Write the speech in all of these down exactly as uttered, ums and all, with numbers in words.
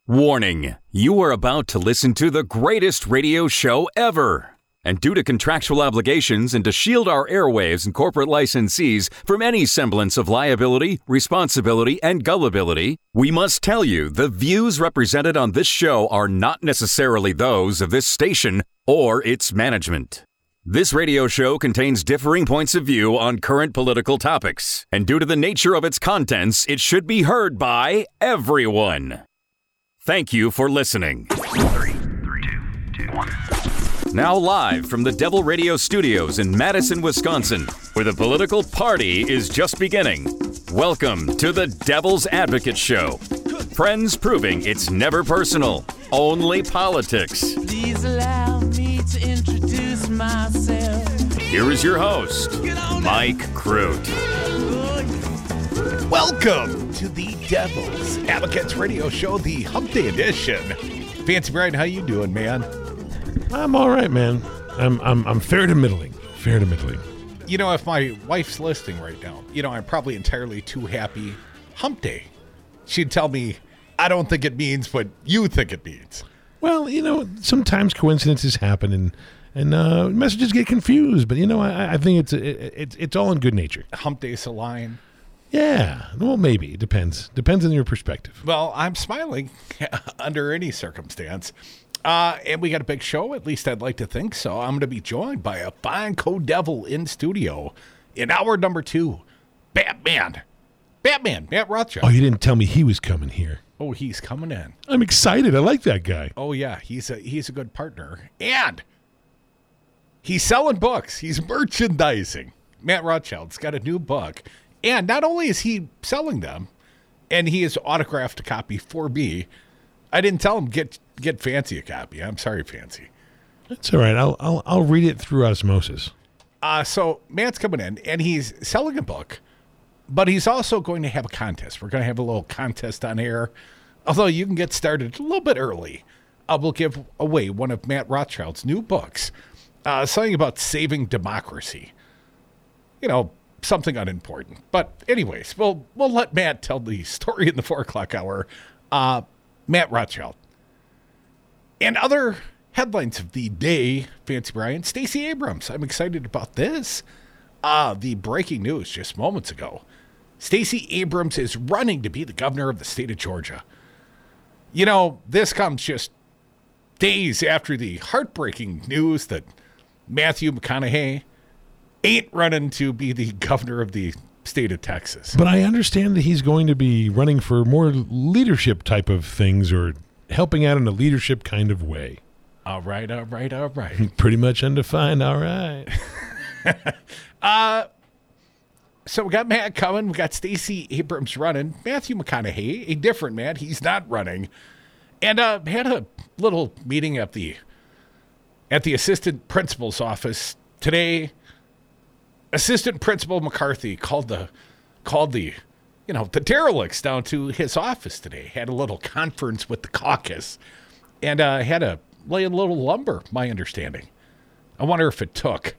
Warning, you are about to listen to the greatest radio show ever. And due to contractual obligations and to shield our airwaves and corporate licensees from any semblance of liability, responsibility, and gullibility, we must tell you the views represented on this show are not necessarily those of this station or its management. This radio show contains differing points of view on current political topics, and due to the nature of its contents, it should be heard by everyone. Thank you for listening. Three, three, two, two, one. Now live from the Devil Radio Studios in Madison, Wisconsin, where the political party is just beginning. Welcome to the Devil's Advocate Show. Friends proving it's never personal, only politics. Please allow me to introduce myself. Here is your host, Mike Crute. Welcome to the Devil's Advocates Radio Show, the Hump Day edition. Fancy Brian, how you doing, man? I'm all right, man. I'm I'm I'm fair to middling. Fair to middling. You know, if my wife's listening right now, you know, I'm probably entirely too happy. Hump Day. She'd tell me, I don't think it means what you think it means. Well, you know, sometimes coincidences happen and and uh, messages get confused, but you know, I, I think it's it, it's it's all in good nature. Hump Day's a line. Yeah. Well, maybe it depends. Depends on your perspective. Well, I'm smiling under any circumstance. Uh, and we got a big show, at least I'd like to think so. I'm going to be joined by a fine co-devil in studio in hour number two, Batman. Batman, Matt Rothschild. Oh, you didn't tell me he was coming here. Oh, he's coming in. I'm excited. I like that guy. Oh, yeah, he's a he's a good partner. And he's selling books. He's merchandising. Matt Rothschild's got a new book. And not only is he selling them, and he has autographed a copy for me, I didn't tell him get get Fancy a copy. I'm sorry, Fancy. That's all right. I'll I'll I'll read it through osmosis. Uh, so Matt's coming in, and he's selling a book, but he's also going to have a contest. We're going to have a little contest on air, although you can get started a little bit early. Uh, we'll give away one of Matt Rothschild's new books, uh, something about saving democracy. You know, something unimportant. But anyways, we'll we'll let Matt tell the story in the four o'clock hour. Uh, Matt Rothschild. And other headlines of the day, Fancy Brian, Stacey Abrams. I'm excited about this. Uh, the breaking news just moments ago. Stacey Abrams is running to be the governor of the state of Georgia. You know, this comes just days after the heartbreaking news that Matthew McConaughey ain't running to be the governor of the state of Texas. But I understand that he's going to be running for more leadership type of things or helping out in a leadership kind of way. All right, all right, all right. Pretty much undefined, all right. uh, so we got Matt coming. We got Stacey Abrams running. Matthew McConaughey, a different Matt. He's not running. And uh, had a little meeting at the at the assistant principal's office today. Assistant Principal McCarthy called the called the you know the derelicts down to his office today. Had a little conference with the caucus, and uh, had to lay a little lumber. My understanding. I wonder if it took.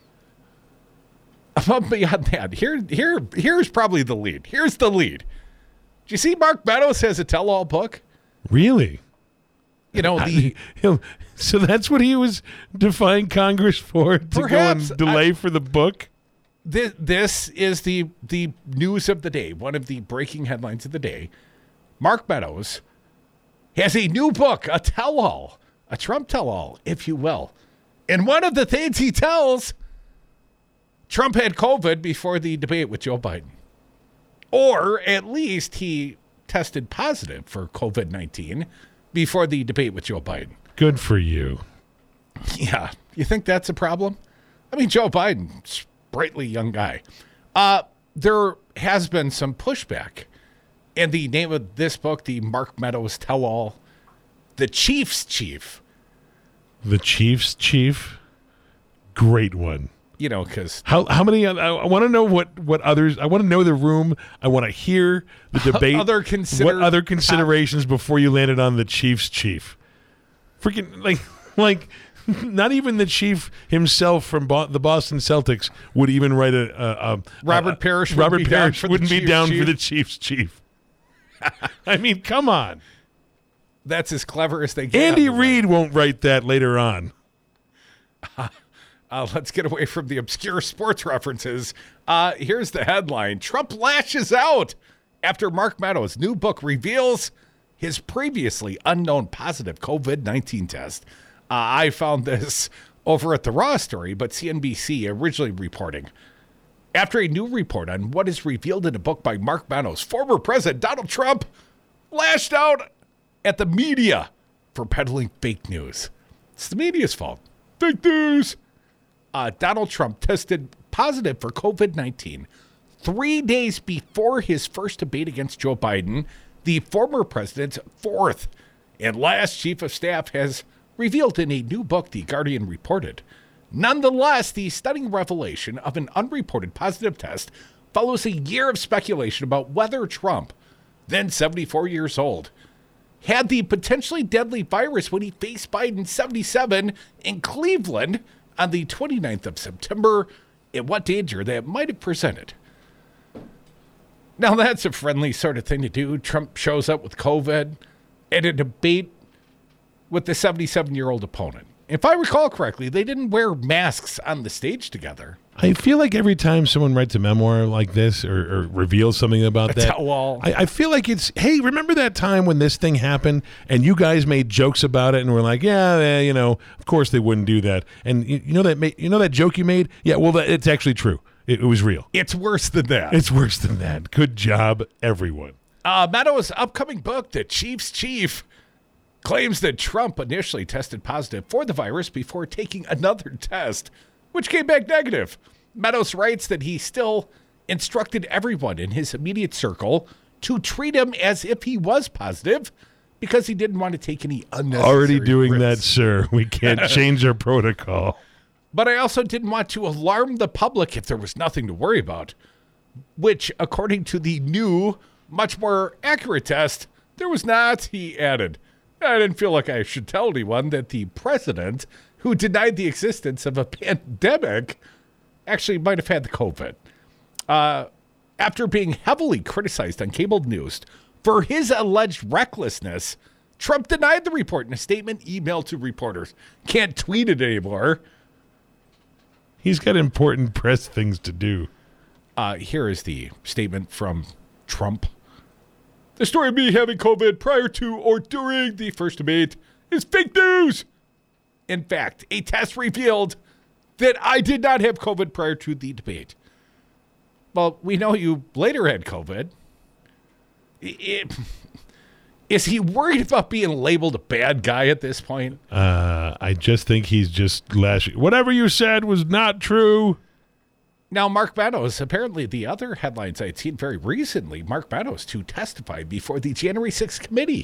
Above beyond that, here here here's probably the lead. Here's the lead. Do you see Mark Meadows has a tell-all book? Really? You know the. I, so that's what he was defying Congress for to Perhaps, go and delay I, for the book. This, this is the the news of the day, one of the breaking headlines of the day. Mark Meadows has a new book, a tell-all, a Trump tell-all, if you will. And one of the things he tells, Trump had COVID before the debate with Joe Biden. Or at least he tested positive for COVID nineteen before the debate with Joe Biden. Good for you. Yeah. You think that's a problem? I mean, Joe Biden, sprightly young guy. Uh, there has been some pushback. And the name of this book, the Mark Meadows Tell-All, The Chief's Chief. The Chief's Chief? Great one. You know, because... How how many... I, I want to know what, what others... I want to know the room. I want to hear the debate. Other consider- what other considerations before you landed on the Chief's Chief? Freaking, like... like not even the chief himself from Bo- the Boston Celtics would even write a... a, a Robert a, Parrish Robert would be Parrish down for wouldn't the be Chief's down chief. for the Chief's Chief. I mean, come on. That's as clever as they get. Andy Reid won't write that later on. Uh, let's get away from the obscure sports references. Uh, here's the headline. Trump lashes out after Mark Meadows' new book reveals his previously unknown positive covid nineteen test. Uh, I found this over at the Raw story, but C N B C originally reporting. After a new report on what is revealed in a book by Mark Meadows, former President Donald Trump lashed out at the media for peddling fake news. It's the media's fault. Fake news. Uh, Donald Trump tested positive for covid nineteen three days before his first debate against Joe Biden, the former president's fourth and last chief of staff, has revealed in a new book, The Guardian reported. Nonetheless, the stunning revelation of an unreported positive test follows a year of speculation about whether Trump, then seventy-four years old, had the potentially deadly virus when he faced Biden, seventy-seven, in Cleveland on the twenty-ninth of September, and what danger that might have presented. Now, that's a friendly sort of thing to do. Trump shows up with COVID at a debate with the seventy-seven-year-old opponent. If I recall correctly, they didn't wear masks on the stage together. I feel like every time someone writes a memoir like this or, or reveals something about that, well, I, I feel like it's, hey, remember that time when this thing happened and you guys made jokes about it and we're like, yeah, eh, you know, of course they wouldn't do that. And you, you know that ma- you know that joke you made? Yeah, well, that, it's actually true. It, it was real. It's worse than that. It's worse than that. Good job, everyone. Uh, Meadows' upcoming book, The Chief's Chief, claims that Trump initially tested positive for the virus before taking another test, which came back negative. Meadows writes that he still instructed everyone in his immediate circle to treat him as if he was positive because he didn't want to take any unnecessary Already doing risks. that, sir. We can't change our protocol. But I also didn't want to alarm the public if there was nothing to worry about, which, according to the new, much more accurate test, there was not, he added. I didn't feel like I should tell anyone that the president, who denied the existence of a pandemic, actually might have had the COVID. Uh, after being heavily criticized on cable news for his alleged recklessness, Trump denied the report in a statement emailed to reporters. Can't tweet it anymore. He's got important press things to do. Uh, here is the statement from Trump. The story of me having COVID prior to or during the first debate is fake news. In fact, a test revealed that I did not have COVID prior to the debate. Well, we know you later had COVID. It, is he worried about being labeled a bad guy at this point? Uh, I just think he's just lashing. Whatever you said was not true. Now, Mark Meadows, apparently the other headlines I'd seen very recently, Mark Meadows to testify before the January sixth committee.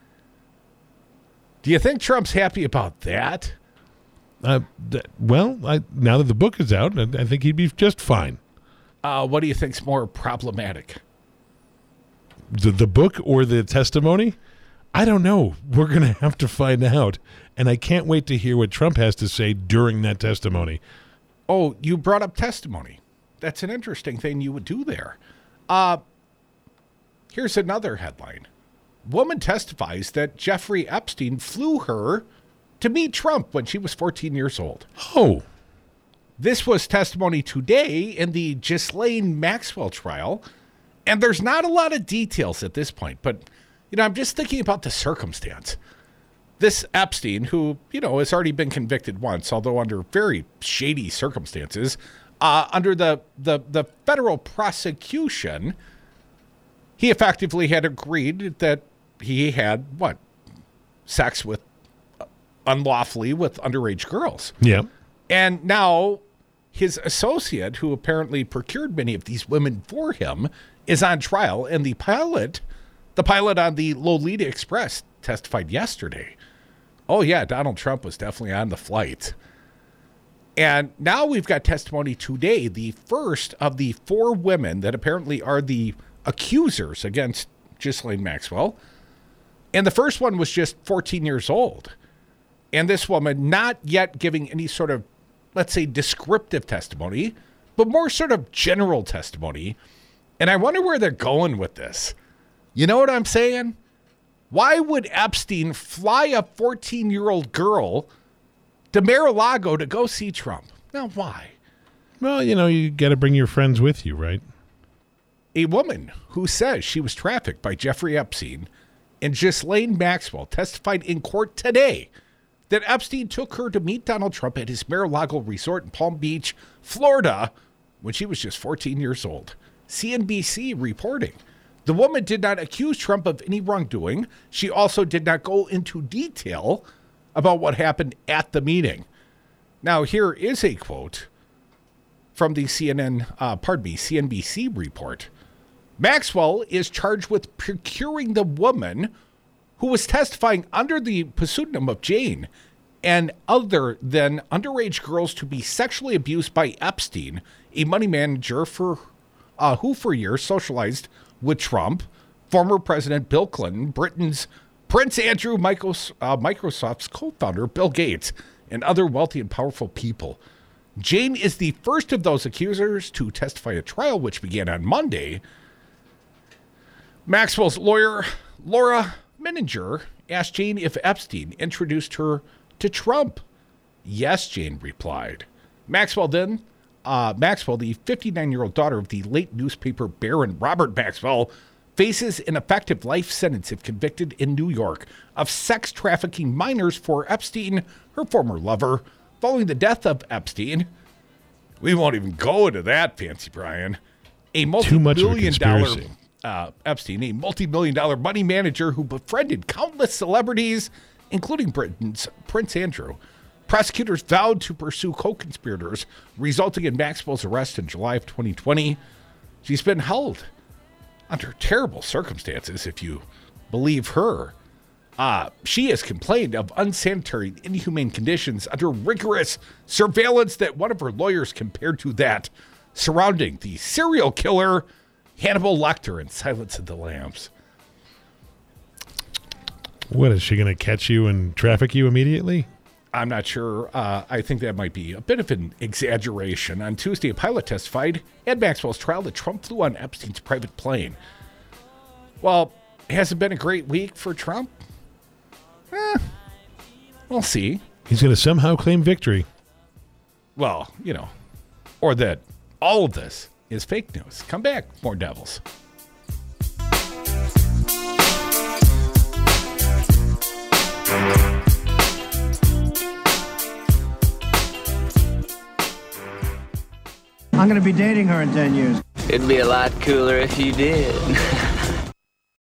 Do you think Trump's happy about that? Uh, th- well, I, now that the book is out, I, I think he'd be just fine. Uh, what do you think's more problematic? The, the book or the testimony? I don't know. We're going to have to find out. And I can't wait to hear what Trump has to say during that testimony. Oh, you brought up testimony. That's an interesting thing you would do there. Uh, here's another headline. Woman testifies that Jeffrey Epstein flew her to meet Trump when she was fourteen years old. Oh. This was testimony today in the Ghislaine Maxwell trial, and there's not a lot of details at this point, but, you know, I'm just thinking about the circumstance. This Epstein, who, you know, has already been convicted once, although under very shady circumstances, uh, under the, the, the federal prosecution, he effectively had agreed that he had, what, sex with, uh, unlawfully with underage girls. Yeah. And now his associate, who apparently procured many of these women for him, is on trial, and the pilot, the pilot on the Lolita Express testified yesterday. Oh, yeah, Donald Trump was definitely on the flight. And now we've got testimony today, the first of the four women that apparently are the accusers against Ghislaine Maxwell. And the first one was just fourteen years old. And this woman not yet giving any sort of, let's say, descriptive testimony, but more sort of general testimony. And I wonder where they're going with this. You know what I'm saying? Why would Epstein fly a fourteen-year-old girl to Mar-a-Lago to go see Trump? Now, why? Well, you know, you got to bring your friends with you, right? A woman who says she was trafficked by Jeffrey Epstein and Ghislaine Maxwell testified in court today that Epstein took her to meet Donald Trump at his Mar-a-Lago resort in Palm Beach, Florida, when she was just fourteen years old. C N B C reporting. The woman did not accuse Trump of any wrongdoing. She also did not go into detail about what happened at the meeting. Now, here is a quote from the C N N, uh, pardon me, C N B C report. Maxwell is charged with procuring the woman who was testifying under the pseudonym of Jane and other than underage girls to be sexually abused by Epstein, a money manager for uh, who for years socialized with Trump, former President Bill Clinton, Britain's Prince Andrew, Microsoft's co-founder Bill Gates, and other wealthy and powerful people. Jane is the first of those accusers to testify at trial, which began on Monday. Maxwell's lawyer, Laura Menninger, asked Jane if Epstein introduced her to Trump. Yes, Jane replied. Maxwell then, uh, Maxwell, the fifty-nine-year-old daughter of the late newspaper baron Robert Maxwell, faces an effective life sentence if convicted in New York of sex trafficking minors for Epstein, her former lover, following the death of Epstein. We won't even go into that, Fancy Brian. A multi-billion dollar uh, Epstein, a multi-million dollar money manager who befriended countless celebrities, including Britain's Prince Andrew. Prosecutors vowed to pursue co-conspirators, resulting in Maxwell's arrest in July of twenty twenty. She's been held under terrible circumstances, if you believe her. Uh, she has complained of unsanitary and inhumane conditions under rigorous surveillance that one of her lawyers compared to that surrounding the serial killer Hannibal Lecter in Silence of the Lambs. What, is she going to catch you and traffic you immediately? I'm not sure. Uh, I think that might be a bit of an exaggeration. On Tuesday, a pilot testified at Maxwell's trial that Trump flew on Epstein's private plane. Well, has it been a great week for Trump? Eh, we'll see. He's going to somehow claim victory. Well, you know, or that all of this is fake news. Come back, more devils. I'm going to be dating her in ten years. It'd be a lot cooler if you did.